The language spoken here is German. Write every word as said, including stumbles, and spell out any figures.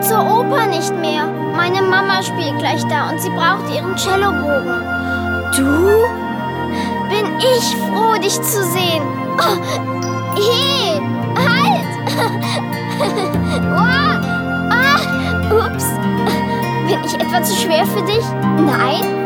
zur Oper nicht mehr. Meine Mama spielt gleich da und sie braucht ihren Cellobogen. Du? Bin ich froh, dich zu sehen. Oh, hey, halt! Oh, ah, ups. Bin ich etwa zu schwer für dich? Nein?